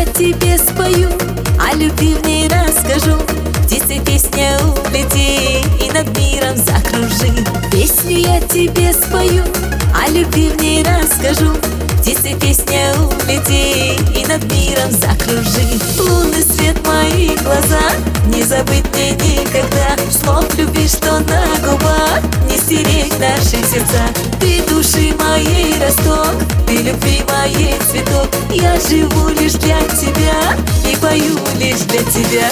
я тебе спою, о любви в ней расскажу. Птицы песня улети и над миром закружи. Песню я тебе спою, о любви в ней расскажу. Птицы песня улети и над миром закружи. Лунный свет мои глаза, не забыть мне никогда слов любви, что на губах, не стереть наши сердца. Ты души моей росток, ты любви моей цветок. Я живу лишь для тебя и пою лишь для тебя.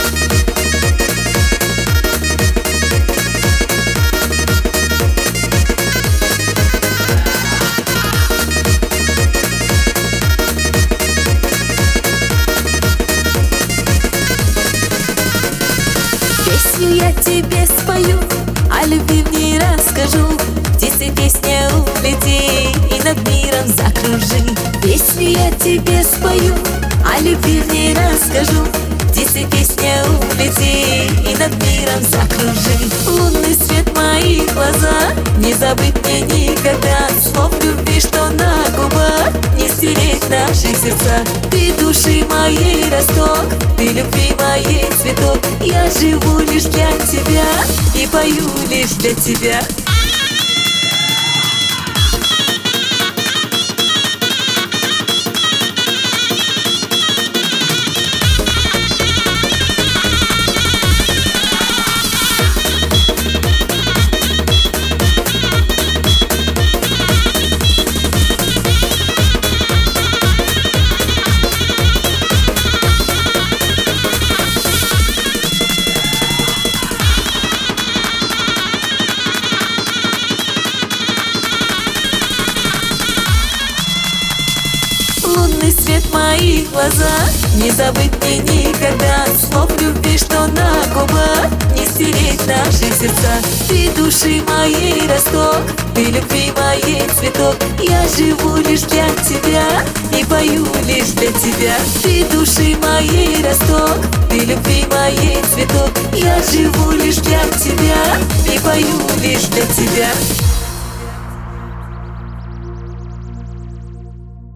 Песню я тебе спою, о любви в ней расскажу. Птицы песня улети и над миром закружи. Песню я тебе спою, о любви в ней расскажу. Птицы песня улети и над миром закружи. Лунный свет мои глаза, не забыть мне никогда слов любви, что на губах, не стереть наши сердца. Ты души моей росток, ты любви моей цветок. Я живу лишь для тебя и пою лишь для тебя. Лунный свет мои глаза, не забыть мне никогда слов любви, что на губах, не стереть наши сердца. Ты души моей росток, ты любви моей цветок. Я живу лишь для тебя и пою лишь для тебя. Ты души моей росток, ты любви моей цветок. Я живу лишь для тебя и пою лишь для тебя.